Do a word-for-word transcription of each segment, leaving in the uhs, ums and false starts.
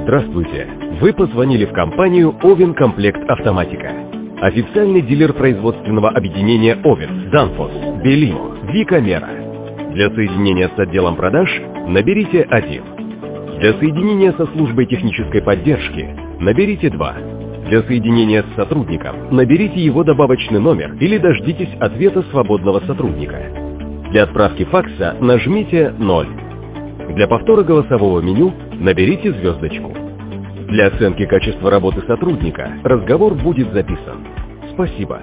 Здравствуйте! Вы позвонили в компанию Овен Комплект Автоматика. Официальный дилер производственного объединения Овен, Данфос, Белимо, Викамера. Для соединения с отделом продаж наберите один. Для соединения со службой технической поддержки наберите два. Для соединения с сотрудником наберите его добавочный номер или дождитесь ответа свободного сотрудника. Для отправки факса нажмите ноль. Для повтора голосового меню наберите звездочку. Для оценки качества работы сотрудника разговор будет записан. Спасибо.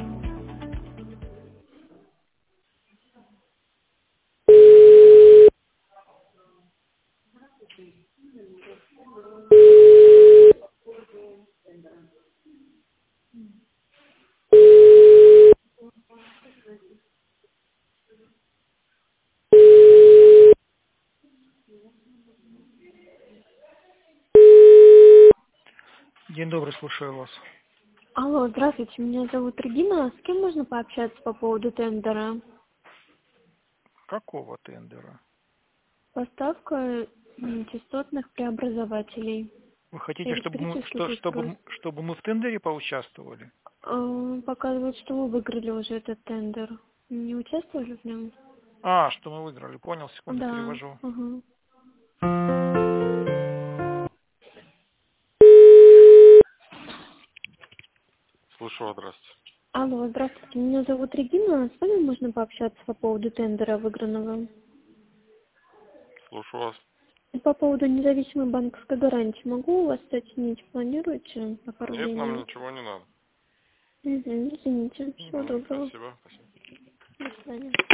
День добрый, слушаю вас. Алло, здравствуйте, меня зовут Регина. С кем можно пообщаться по поводу тендера? Какого тендера? Поставка м, частотных преобразователей. Вы хотите, чтобы мы, Электрических что, чтобы, устройств. м- чтобы мы в тендере поучаствовали? Э, Показывает, что вы выиграли уже этот тендер. Не участвовали в нем? А, что мы выиграли. Понял, секунду, Да. перевожу. Угу. Слушаю, здравствуйте. Алло, здравствуйте, меня зовут Регина. С вами можно пообщаться по поводу тендера выигранного? Слушаю вас. И по поводу независимой банковской гарантии могу у вас уточнить, планируете Нет, нам оформление? ничего не надо. Угу, извините. Всего Угу, доброго. спасибо, спасибо. До свидания.